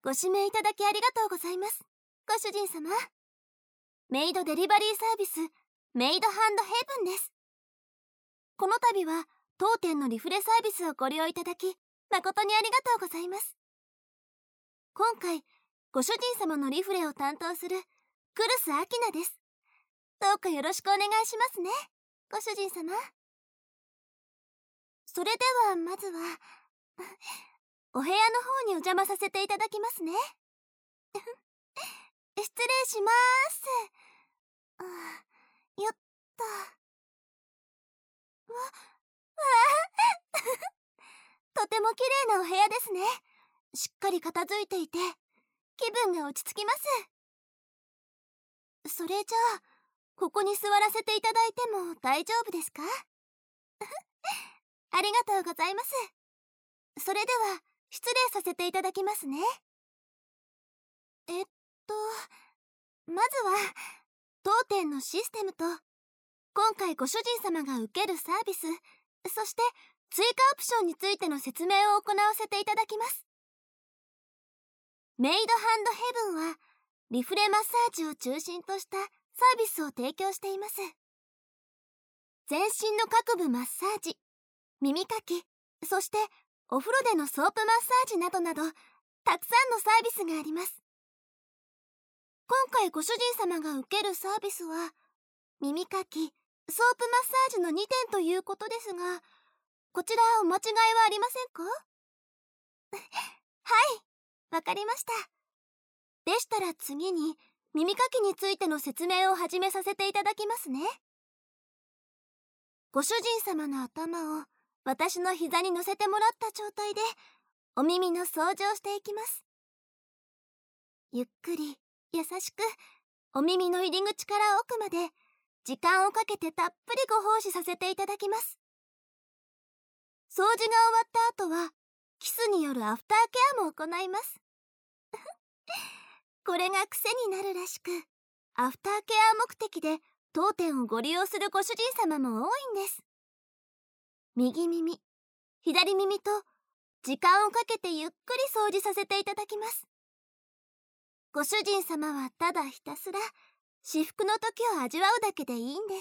ご指名いただきありがとうございます。ご主人様。メイドデリバリーサービス、メイドハンドヘイブンです。この度は当店のリフレサービスをご利用いただき、誠にありがとうございます。今回、ご主人様のリフレを担当するクルス・アキナです。どうかよろしくお願いしますね、ご主人様。それではまずはお部屋の方にお邪魔させていただきますね。失礼しまーす。よっと。とても綺麗なお部屋ですね。しっかり片付いていて気分が落ち着きます。それじゃあここに座らせていただいても大丈夫ですか？ありがとうございます。それでは失礼させていただきますね。まずは当店のシステムと今回ご主人様が受けるサービス、そして追加オプションについての説明を行わせていただきます。メイドハンドヘブンはリフレマッサージを中心としたサービスを提供しています。全身の各部マッサージ、耳かき、そしてお風呂でのソープマッサージなどなどたくさんのサービスがあります。今回ご主人様が受けるサービスは耳かき、ソープマッサージの2点ということですが、こちらお間違いはありませんか？はい、わかりました。でしたら次に耳かきについての説明を始めさせていただきますね。ご主人様の頭を私の膝に乗せてもらった状態でお耳の掃除をしていきます。ゆっくり優しくお耳の入り口から奥まで時間をかけてたっぷりご奉仕させていただきます。掃除が終わった後はキスによるアフターケアも行います。これが癖になるらしく、アフターケア目的で当店をご利用するご主人様も多いんです。右耳、左耳と時間をかけてゆっくり掃除させていただきます。ご主人様はただひたすら至福の時を味わうだけでいいんです。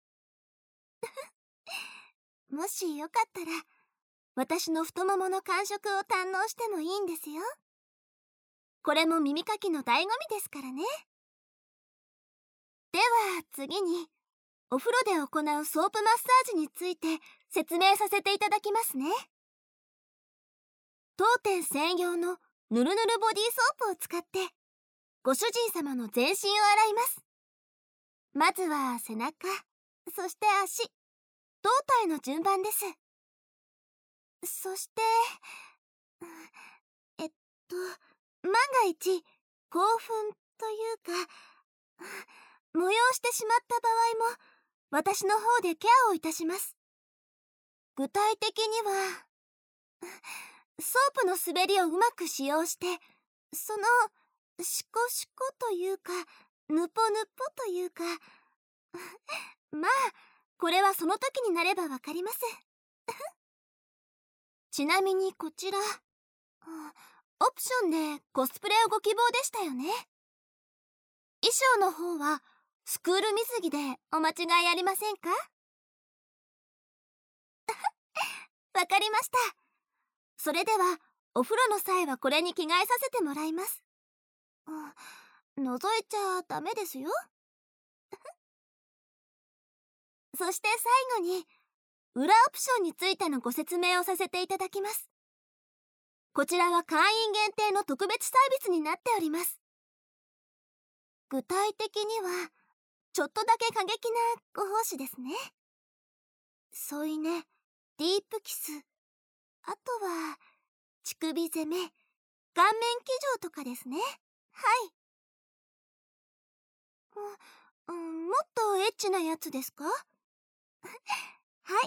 もしよかったら私の太ももの感触を堪能してもいいんですよ。これも耳かきの醍醐味ですからね。では次にお風呂で行うソープマッサージについて説明させていただきますね。当店専用のぬるぬるボディーソープを使ってご主人様の全身を洗います。まずは背中、そして足、胴体の順番です。そして万が一興奮というか催してしまった場合も私の方でケアをいたします。具体的にはソープの滑りをうまく使用してそのシコシコというかヌポヌポというかまあこれはその時になればわかります。ちなみにこちらオプションでコスプレをご希望でしたよね。衣装の方はスクール水着でお間違いありませんか？わかりました。それではお風呂の際はこれに着替えさせてもらいます。覗いちゃダメですよ。そして最後に裏オプションについてのご説明をさせていただきます。こちらは会員限定の特別サービスになっております。具体的にはちょっとだけ過激なご奉仕ですね。添い寝、ディープキス、あとは乳首攻め、顔面騎乗とかですね。はい。もっとエッチなやつですか？はい、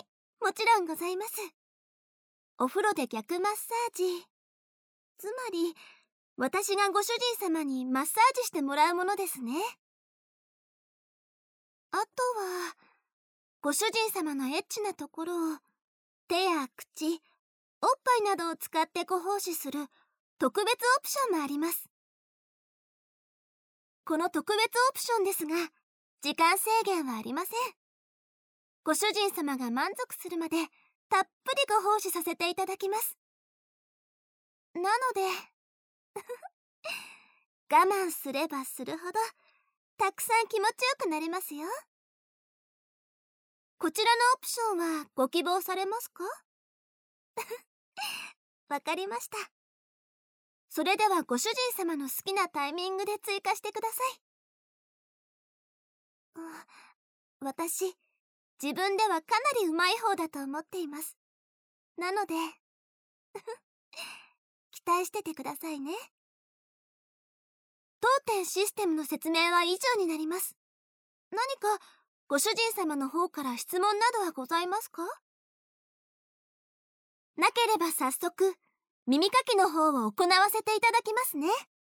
もちろんございます。お風呂で逆マッサージ、つまり私がご主人様にマッサージしてもらうものですね。あとはご主人様のエッチなところを手や口、おっぱいなどを使ってご奉仕する特別オプションもあります。この特別オプションですが、時間制限はありません。ご主人様が満足するまでたっぷりご奉仕させていただきます。なので我慢すればするほどたくさん気持ちよくなりますよ。こちらのオプションはご希望されますか？わかりました。それではご主人様の好きなタイミングで追加してください。私、自分ではかなりうまい方だと思っています。なので期待しててくださいね。当店システムの説明は以上になります。何かご主人様の方から質問などはございますか？なければ早速耳かきの方を行わせていただきますね。